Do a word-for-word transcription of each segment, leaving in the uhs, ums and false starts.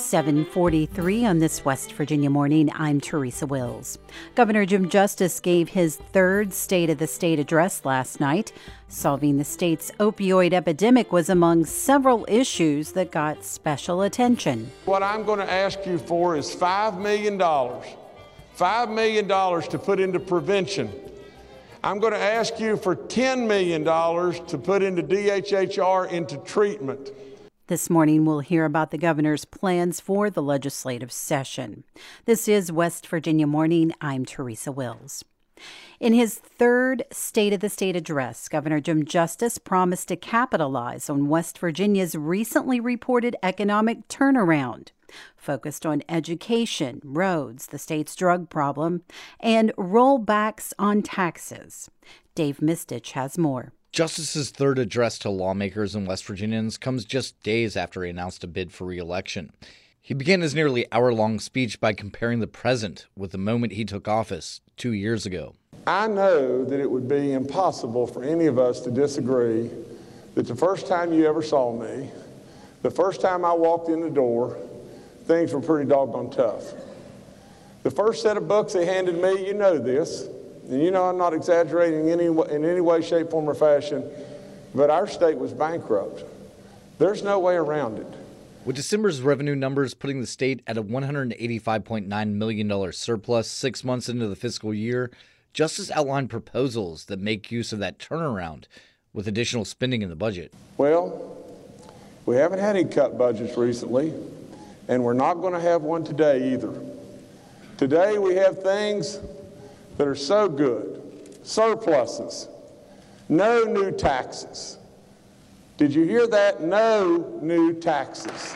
seven forty-three on this West Virginia morning. I'm Teresa Wills. Governor Jim Justice gave his third State of the State address last night. Solving the state's opioid epidemic was among several issues that got special attention. What I'm going to ask you for is five million dollars. five million dollars to put into prevention. I'm going to ask you for ten million dollars to put into D H H R, into treatment. This morning, we'll hear about the governor's plans for the legislative session. This is West Virginia Morning. I'm Teresa Wills. In his third State of the State address, Governor Jim Justice promised to capitalize on West Virginia's recently reported economic turnaround, focused on education, roads, the state's drug problem, and rollbacks on taxes. Dave Mistich has more. Justice's third address to lawmakers and West Virginians comes just days after he announced a bid for re-election. He began his nearly hour-long speech by comparing the present with the moment he took office two years ago. I know that it would be impossible for any of us to disagree that the first time you ever saw me, the first time I walked in the door, things were pretty doggone tough. The first set of books they handed me, you know this, and you know I'm not exaggerating in any, in any way, shape, form, or fashion, but our state was bankrupt. There's no way around it. With December's revenue numbers putting the state at a one hundred eighty-five point nine million dollars surplus six months into the fiscal year, Justice outlined proposals that make use of that turnaround with additional spending in the budget. Well, we haven't had any cut budgets recently, and we're not going to have one today either. Today we have things that are so good, surpluses, no new taxes. Did you hear that? No new taxes.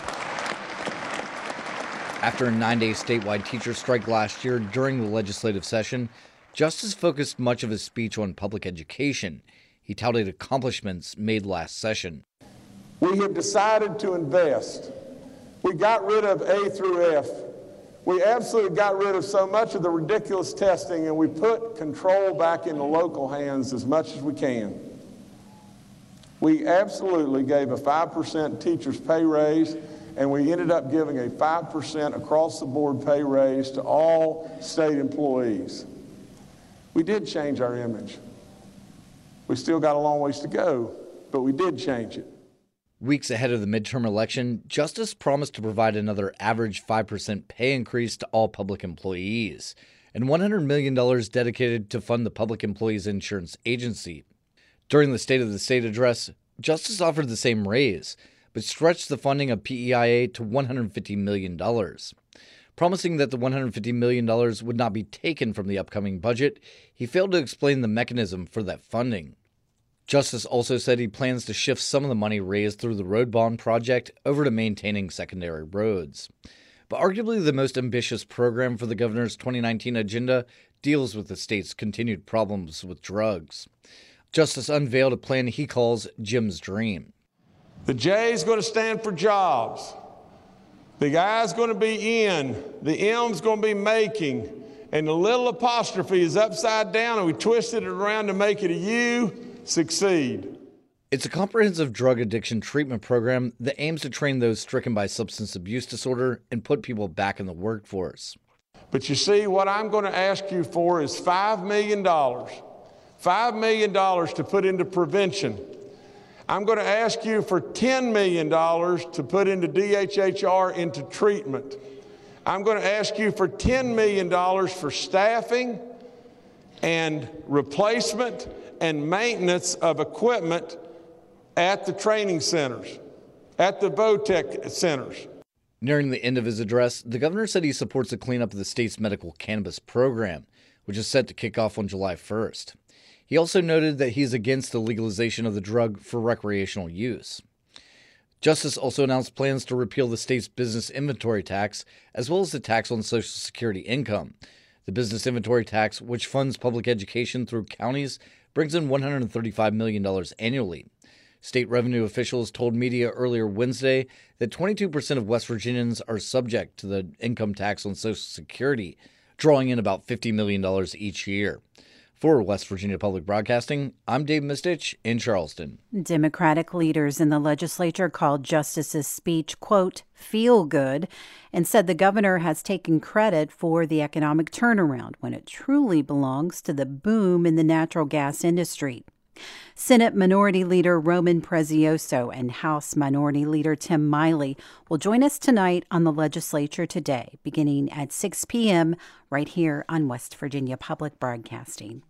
After a nine-day statewide teacher strike last year during the legislative session, Justice focused much of his speech on public education. He touted accomplishments made last session. We have decided to invest. We got rid of A through F. We absolutely got rid of so much of the ridiculous testing, and we put control back in the local hands as much as we can. We absolutely gave a five percent teacher's pay raise, and we ended up giving a five percent across-the-board pay raise to all state employees. We did change our image. We still got a long ways to go, but we did change it. Weeks ahead of the midterm election, Justice promised to provide another average five percent pay increase to all public employees and one hundred million dollars dedicated to fund the Public Employees Insurance Agency. During the State of the State address, Justice offered the same raise, but stretched the funding of P E I A to one hundred fifty million dollars. Promising that the one hundred fifty million dollars would not be taken from the upcoming budget, he failed to explain the mechanism for that funding. Justice also said he plans to shift some of the money raised through the road bond project over to maintaining secondary roads. But arguably the most ambitious program for the governor's twenty nineteen agenda deals with the state's continued problems with drugs. Justice unveiled a plan he calls Jim's Dream. The J is going to stand for jobs. The I is going to be in. The M is going to be making. And the little apostrophe is upside down, and we twisted it around to make it a U. Succeed. It's a comprehensive drug addiction treatment program that aims to train those stricken by substance abuse disorder and put people back in the workforce. But you see, what I'm going to ask you for is five million dollars. five million dollars to put into prevention. I'm going to ask you for ten million dollars to put into D H H R, into treatment. I'm going to ask you for ten million dollars for staffing and replacement and maintenance of equipment at the training centers, at the VOTEC centers. Nearing the end of his address, the governor said he supports the cleanup of the state's medical cannabis program, which is set to kick off on July first. He also noted that he's against the legalization of the drug for recreational use. Justice also announced plans to repeal the state's business inventory tax, as well as the tax on Social Security income. The business inventory tax, which funds public education through counties, brings in one hundred thirty-five million dollars annually. State revenue officials told media earlier Wednesday that twenty-two percent of West Virginians are subject to the income tax on Social Security, drawing in about fifty million dollars each year. For West Virginia Public Broadcasting, I'm Dave Mistich in Charleston. Democratic leaders in the legislature called Justice's speech, quote, feel good, and said the governor has taken credit for the economic turnaround when it truly belongs to the boom in the natural gas industry. Senate Minority Leader Roman Prezioso and House Minority Leader Tim Miley will join us tonight on the Legislature Today, beginning at six p.m. right here on West Virginia Public Broadcasting.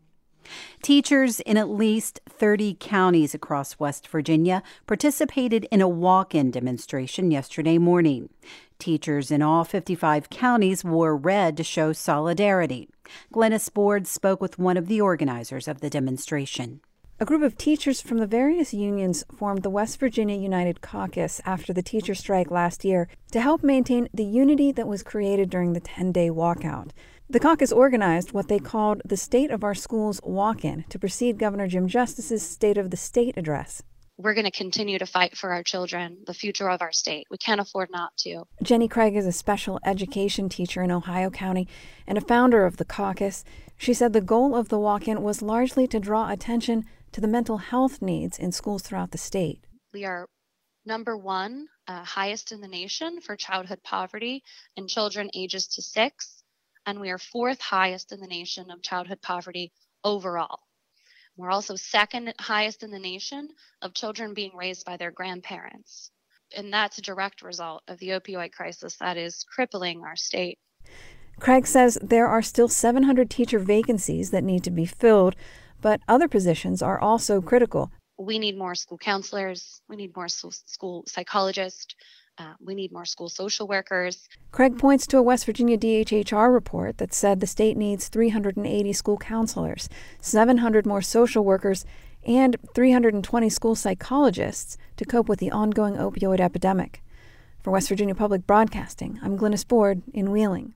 Teachers in at least thirty counties across West Virginia participated in a walk-in demonstration yesterday morning. Teachers in all fifty-five counties wore red to show solidarity. Glennis Board spoke with one of the organizers of the demonstration. A group of teachers from the various unions formed the West Virginia United Caucus after the teacher strike last year to help maintain the unity that was created during the ten-day walkout. The caucus organized what they called the State of Our Schools Walk-In to precede Governor Jim Justice's State of the State address. We're going to continue to fight for our children, the future of our state. We can't afford not to. Jenny Craig is a special education teacher in Ohio County and a founder of the caucus. She said the goal of the walk-in was largely to draw attention to the mental health needs in schools throughout the state. We are number one, uh, highest in the nation for childhood poverty in children ages to six, and we are fourth highest in the nation of childhood poverty overall. We're also second highest in the nation of children being raised by their grandparents, and that's a direct result of the opioid crisis that is crippling our state. Craig says there are still seven hundred teacher vacancies that need to be filled, but other positions are also critical. We need more school counselors. We need more school psychologists. Uh, we need more school social workers. Craig points to a West Virginia D H H R report that said the state needs three hundred eighty school counselors, seven hundred more social workers, and three hundred twenty school psychologists to cope with the ongoing opioid epidemic. For West Virginia Public Broadcasting, I'm Glennis Board in Wheeling.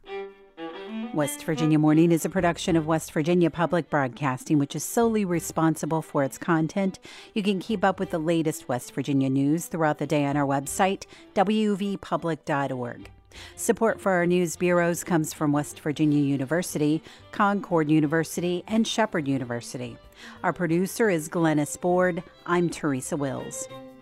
West Virginia Morning is a production of West Virginia Public Broadcasting, which is solely responsible for its content. You can keep up with the latest West Virginia news throughout the day on our website, w v public dot org. Support for our news bureaus comes from West Virginia University, Concord University, and Shepherd University. Our producer is Glennis Board. I'm Teresa Wills.